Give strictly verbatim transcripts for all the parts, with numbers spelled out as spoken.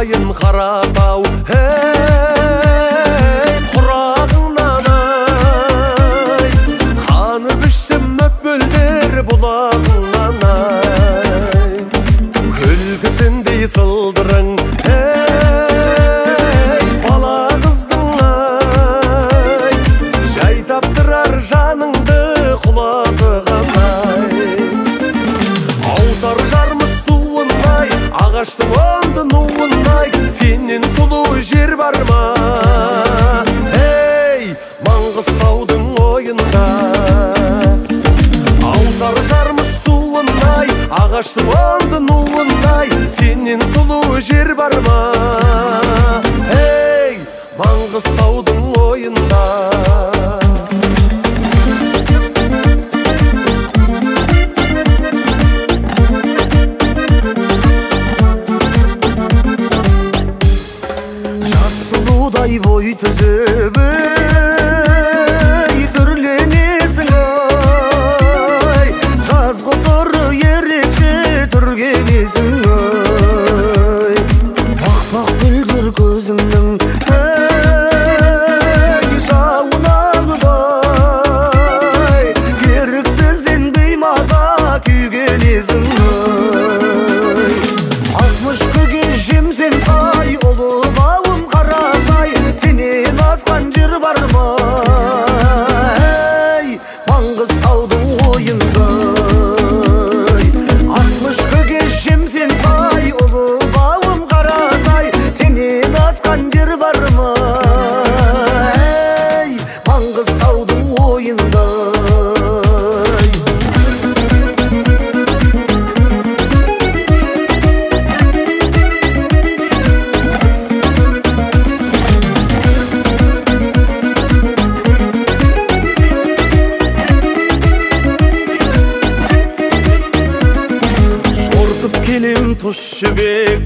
сайын қаратау, ей құрағыңнан ай, қаны бішім өпмөлдер бұлағыңнан ай, күлкісіндей сылдырың, ей бала қыздың ай, жайдап тұрар жаныңды құлазыған ай, аусар жармыш суындай, ағаштың онды нуындай, сенен сұлу жер бар ма? Ей, Маңғыстаудың ойында, аусар жармыш суындай, ағаштың онды нуындай, сенен сұлу жер бар ма? Ей, Маңғыстаудың ойында. Бой түзіп ей түрленесің ай, жазғытыр ерекше түргенесің ай, бақ-бақ бүлдір көзіңнің ей жауын алыбай, еріксізден беймаза күйгенесің ай, ақмыш көге жемсен сай, ұлы бауым қарасай, сенен асқан жер бар ма? Ей, Маңғыстаудың ойында, ақмыш көге жемсен сай, ұлы бауым қарасай, сенен асқан жер бар ма? Ей, Маңғыстаудың ойында. Келем тұш жібек,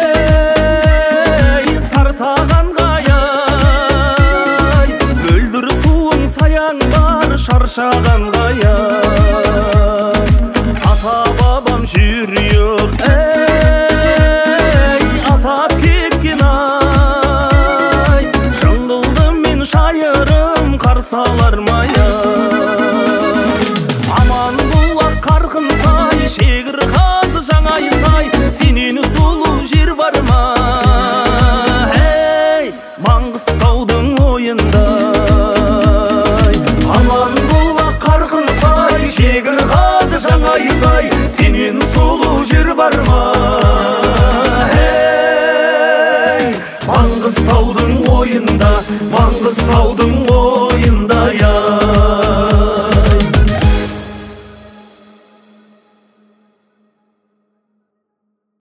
ей, сартаған қаяй, мөлдір суың саяң бар шаршаған қаяй, ата бабам жүрек, ей, атап кеткен ай, жыңғылды мен шайырым қарсалар мая, аман бұлақ қарқын сай, шегір жаңай сай, сенен сұлу жер бар ма? Ей, Маңғыстаудың ойында.